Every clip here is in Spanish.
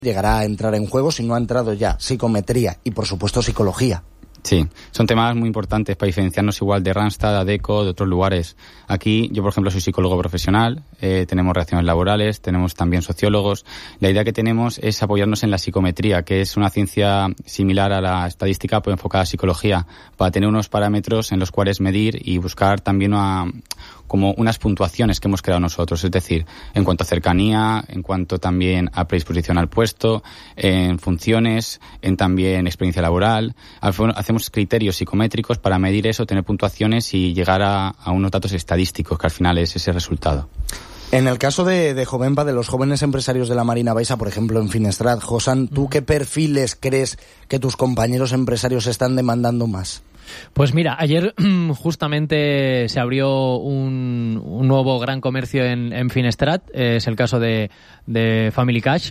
llegará a entrar en juego, si no ha entrado ya, psicometría y por supuesto psicología. Sí, son temas muy importantes para diferenciarnos igual de Randstad, Adecco, de otros lugares. Aquí, yo por ejemplo soy psicólogo profesional, tenemos relaciones laborales, tenemos también sociólogos. La idea que tenemos es apoyarnos en la psicometría, que es una ciencia similar a la estadística, pero enfocada a psicología, para tener unos parámetros en los cuales medir y buscar también como unas puntuaciones que hemos creado nosotros, es decir, en cuanto a cercanía, en cuanto también a predisposición al puesto, en funciones, en también experiencia laboral. Hacemos criterios psicométricos para medir eso, tener puntuaciones y llegar a unos datos estadísticos, que al final es ese resultado. En el caso de Jovenpa, de los jóvenes empresarios de la Marina Baixa, por ejemplo, en Finestrat, Josan, ¿tú qué perfiles crees que tus compañeros empresarios están demandando más? Pues mira, ayer justamente se abrió un nuevo gran comercio en Finestrat, es el caso de Family Cash.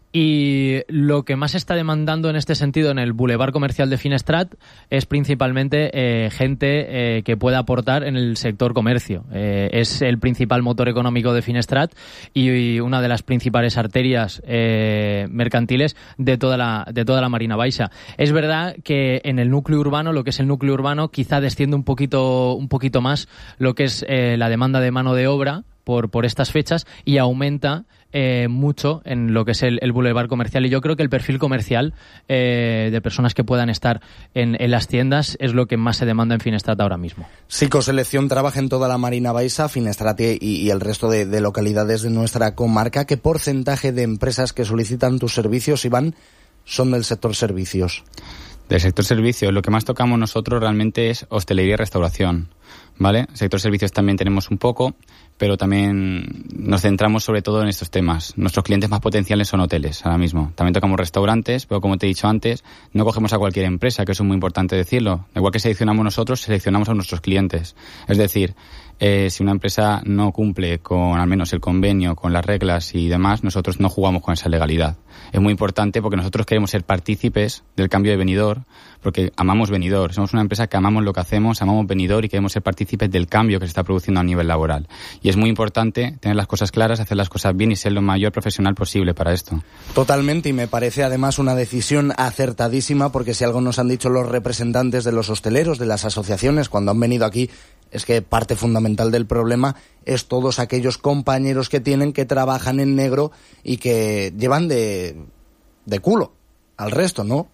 Y lo que más se está demandando en este sentido en el Boulevard Comercial de Finestrat es principalmente gente que pueda aportar en el sector comercio. Es el principal motor económico de Finestrat y una de las principales arterias mercantiles de toda la Marina Baixa. Es verdad que en el núcleo urbano, lo que es el núcleo urbano, quizá desciende un poquito más lo que es la demanda de mano de obra por estas fechas y aumenta mucho en lo que es el boulevard comercial, y yo creo que el perfil comercial de personas que puedan estar en las tiendas es lo que más se demanda en Finestrat ahora mismo. Psicoselección trabaja en toda la Marina Baixa, Finestrat y el resto de localidades de nuestra comarca. ¿Qué porcentaje de empresas que solicitan tus servicios, Iván, son del sector servicios? Del sector servicios, lo que más tocamos nosotros realmente es hostelería y restauración, ¿vale? Sector servicios también tenemos un poco, pero también nos centramos sobre todo en estos temas. Nuestros clientes más potenciales son hoteles ahora mismo. También tocamos restaurantes, pero como te he dicho antes, no cogemos a cualquier empresa, que eso es muy importante decirlo. Igual que seleccionamos nosotros, seleccionamos a nuestros clientes. Es decir, si una empresa no cumple con al menos el convenio, con las reglas y demás, nosotros no jugamos con esa legalidad. Es muy importante porque nosotros queremos ser partícipes del cambio de Benidorm, porque amamos Benidorm. Somos una empresa que amamos lo que hacemos, amamos Benidorm y queremos ser partícipes del cambio que se está produciendo a nivel laboral. Y es muy importante tener las cosas claras, hacer las cosas bien y ser lo mayor profesional posible para esto. Totalmente, y me parece además una decisión acertadísima, porque si algo nos han dicho los representantes de los hosteleros, de las asociaciones, cuando han venido aquí, es que parte fundamental del problema es todos aquellos compañeros que tienen, que trabajan en negro y que llevan de culo al resto, ¿no?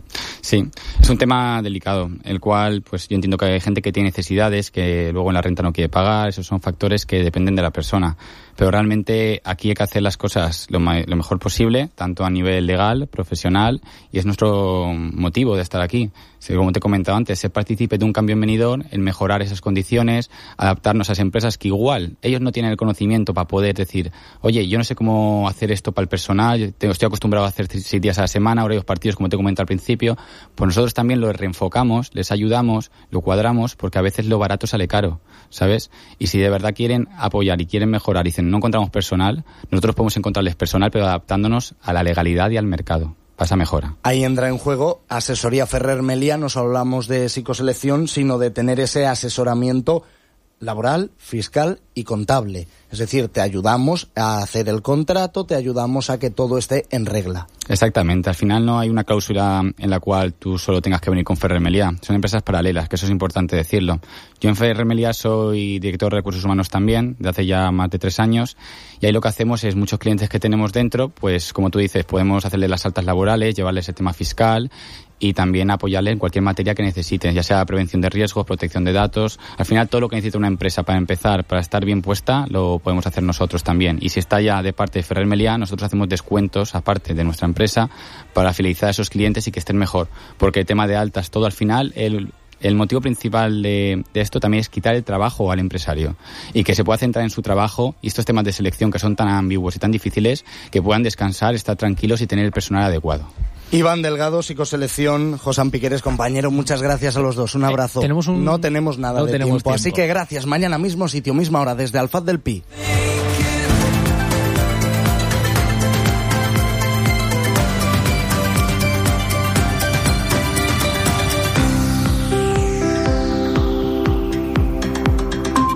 Sí, es un tema delicado, el cual pues yo entiendo que hay gente que tiene necesidades, que luego en la renta no quiere pagar, esos son factores que dependen de la persona, pero realmente aquí hay que hacer las cosas lo mejor posible, tanto a nivel legal, profesional, y es nuestro motivo de estar aquí. Como te he comentado antes, ser partícipe de un cambio en Benidorm, el mejorar esas condiciones, adaptarnos a esas empresas que igual ellos no tienen el conocimiento para poder decir, oye, yo no sé cómo hacer esto para el personal, estoy acostumbrado a hacer 6 días a la semana, horarios partidos, como te comenté al principio, pues nosotros también lo reenfocamos, les ayudamos, lo cuadramos, porque a veces lo barato sale caro, ¿sabes? Y si de verdad quieren apoyar y quieren mejorar y dicen, no encontramos personal, nosotros podemos encontrarles personal, pero adaptándonos a la legalidad y al mercado. Esa mejora. Ahí entra en juego Asesoría Ferrer Meliá. No solo hablamos de psicoselección, sino de tener ese asesoramiento laboral, fiscal y contable. Es decir, te ayudamos a hacer el contrato, te ayudamos a que todo esté en regla. Exactamente. Al final no hay una cláusula en la cual tú solo tengas que venir con Ferrer Meliá. Son empresas paralelas, que eso es importante decirlo. Yo en Ferrer Meliá soy director de recursos humanos también, de hace ya más de 3 años, y ahí lo que hacemos es muchos clientes que tenemos dentro, pues como tú dices, podemos hacerles las altas laborales, llevarles el tema fiscal y también apoyarles en cualquier materia que necesiten, ya sea prevención de riesgos, protección de datos. Al final todo lo que necesita una empresa para empezar, para estar bien puesta, lo podemos hacer nosotros también. Y si está ya de parte de Ferrer Meliá, nosotros hacemos descuentos aparte de nuestra empresa para fidelizar a esos clientes y que estén mejor. Porque el tema de altas, todo al final, el motivo principal de esto también es quitar el trabajo al empresario y que se pueda centrar en su trabajo, y estos temas de selección que son tan ambiguos y tan difíciles, que puedan descansar, estar tranquilos y tener el personal adecuado. Iván Delgado, Psicoselección, Josan Piqueres, compañero, muchas gracias a los dos. Un abrazo. No tenemos nada de tiempo, así que gracias. Mañana mismo sitio, misma hora, desde Alfaz del Pi.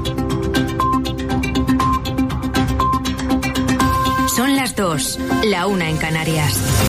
Son las 2, la 1. 1 en Canarias.